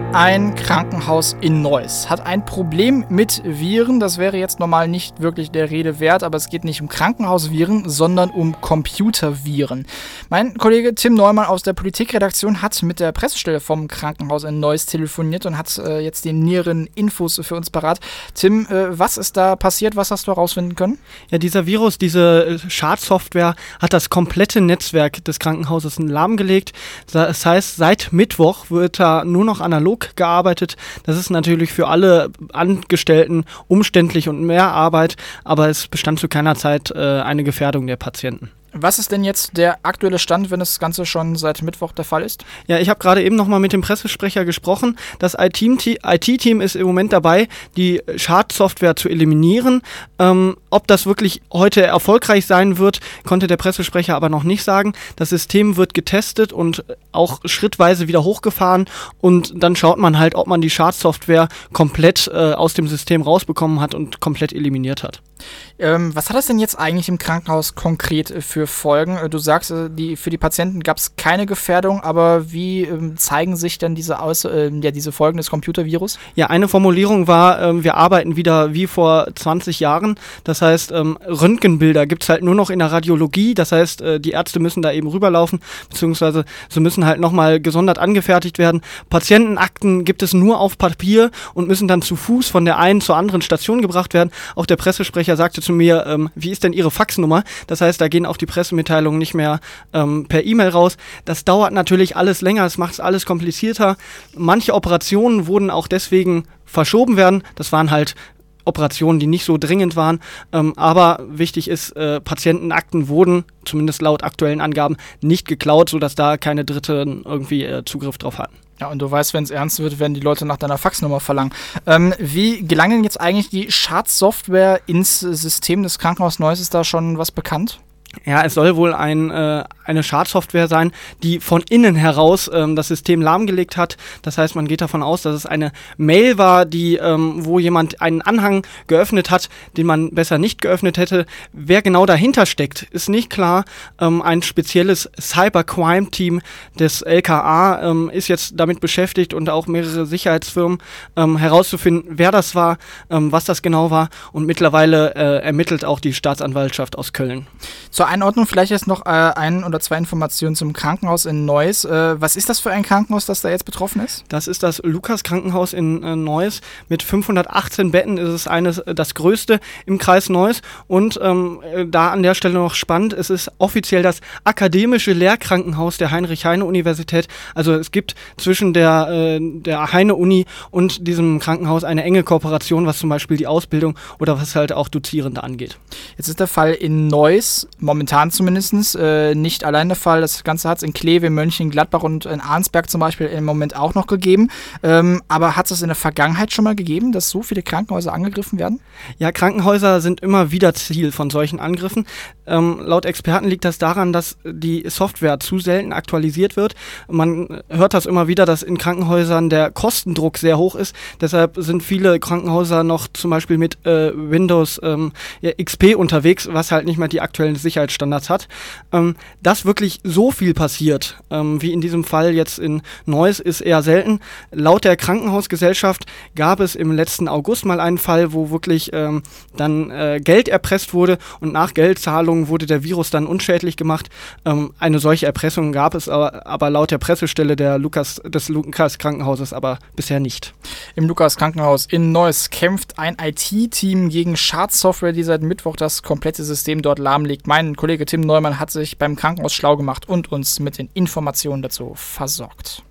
Ein Krankenhaus in Neuss hat ein Problem mit Viren. Das wäre jetzt normal nicht wirklich der Rede wert, aber es geht nicht um Krankenhausviren, sondern um Computerviren. Mein Kollege Tim Neumann aus der Politikredaktion hat mit der Pressestelle vom Krankenhaus in Neuss telefoniert und hat jetzt die näheren Infos für uns parat. Tim, was ist da passiert? Was hast du herausfinden können? Ja, dieser Virus, diese Schadsoftware hat das komplette Netzwerk des Krankenhauses lahmgelegt. Das heißt, seit Mittwoch wird da nur noch analog gearbeitet. Das ist natürlich für alle Angestellten umständlich und mehr Arbeit, aber es bestand zu keiner Zeit eine Gefährdung der Patienten. Was ist denn jetzt der aktuelle Stand, wenn das Ganze schon seit Mittwoch der Fall ist? Ja, ich habe gerade eben nochmal mit dem Pressesprecher gesprochen. Das IT-Team ist im Moment dabei, die Schadsoftware zu eliminieren. Ob das wirklich heute erfolgreich sein wird, konnte der Pressesprecher aber noch nicht sagen. Das System wird getestet und auch schrittweise wieder hochgefahren und dann schaut man halt, ob man die Schadsoftware komplett aus dem System rausbekommen hat und komplett eliminiert hat. Was hat das denn jetzt eigentlich im Krankenhaus konkret für Folgen? Du sagst, für die Patienten gab es keine Gefährdung, aber wie zeigen sich denn diese Folgen des Computervirus? Ja, eine Formulierung war, wir arbeiten wieder wie vor 20 Jahren. Das heißt, Röntgenbilder gibt es halt nur noch in der Radiologie. Das heißt, die Ärzte müssen da eben rüberlaufen, beziehungsweise sie müssen halt nochmal gesondert angefertigt werden. Patientenakten gibt es nur auf Papier und müssen dann zu Fuß von der einen zur anderen Station gebracht werden. Auch der Pressesprecher sagte zu mir, wie ist denn Ihre Faxnummer? Das heißt, da gehen auch die Pressemitteilungen nicht mehr per E-Mail raus. Das dauert natürlich alles länger, es macht es alles komplizierter. Manche Operationen wurden auch deswegen verschoben werden. Das waren halt Operationen, die nicht so dringend waren. Aber wichtig ist, Patientenakten wurden, zumindest laut aktuellen Angaben, nicht geklaut, sodass da keine Dritten irgendwie Zugriff drauf hatten. Ja, und du weißt, wenn es ernst wird, werden die Leute nach deiner Faxnummer verlangen. Wie gelangt denn jetzt eigentlich die Schadsoftware ins System des Krankenhauses Neuss? Ist da schon was bekannt? Ja, es soll wohl eine Schadsoftware sein, die von innen heraus das System lahmgelegt hat. Das heißt, man geht davon aus, dass es eine Mail war, wo jemand einen Anhang geöffnet hat, den man besser nicht geöffnet hätte. Wer genau dahinter steckt, ist nicht klar. Ein spezielles Cybercrime-Team des LKA ist jetzt damit beschäftigt und auch mehrere Sicherheitsfirmen herauszufinden, wer das war, was das genau war. Und mittlerweile ermittelt auch die Staatsanwaltschaft aus Köln. Zur Einordnung vielleicht jetzt noch ein oder zwei Informationen zum Krankenhaus in Neuss. Was ist das für ein Krankenhaus, das da jetzt betroffen ist? Das ist das Lukas-Krankenhaus in Neuss. Mit 518 Betten ist es das größte im Kreis Neuss. Und da an der Stelle noch spannend, es ist offiziell das akademische Lehrkrankenhaus der Heinrich-Heine-Universität. Also es gibt zwischen der Heine-Uni und diesem Krankenhaus eine enge Kooperation, was zum Beispiel die Ausbildung oder was halt auch Dozierende angeht. Jetzt ist der Fall in Neuss, momentan zumindest, nicht allein der Fall. Das Ganze hat es in Kleve, Mönchengladbach und in Arnsberg zum Beispiel im Moment auch noch gegeben. Aber hat es in der Vergangenheit schon mal gegeben, dass so viele Krankenhäuser angegriffen werden? Ja, Krankenhäuser sind immer wieder Ziel von solchen Angriffen. Laut Experten liegt das daran, dass die Software zu selten aktualisiert wird. Man hört das immer wieder, dass in Krankenhäusern der Kostendruck sehr hoch ist. Deshalb sind viele Krankenhäuser noch zum Beispiel mit Windows XP unterwegs, was halt nicht mehr die aktuellen Sicherheitsstandards hat. Dass wirklich so viel passiert, wie in diesem Fall jetzt in Neuss, ist eher selten. Laut der Krankenhausgesellschaft gab es im letzten August mal einen Fall, wo wirklich dann Geld erpresst wurde und nach Geldzahlungen wurde der Virus dann unschädlich gemacht. Eine solche Erpressung gab es aber laut der Pressestelle des Lukas-Krankenhauses aber bisher nicht. Im Lukas-Krankenhaus in Neuss kämpft ein IT-Team gegen Schadsoftware, die seit Mittwoch das komplette System dort lahmlegt. Mein Kollege Tim Neumann hat sich beim Krankenhaus schlau gemacht und uns mit den Informationen dazu versorgt.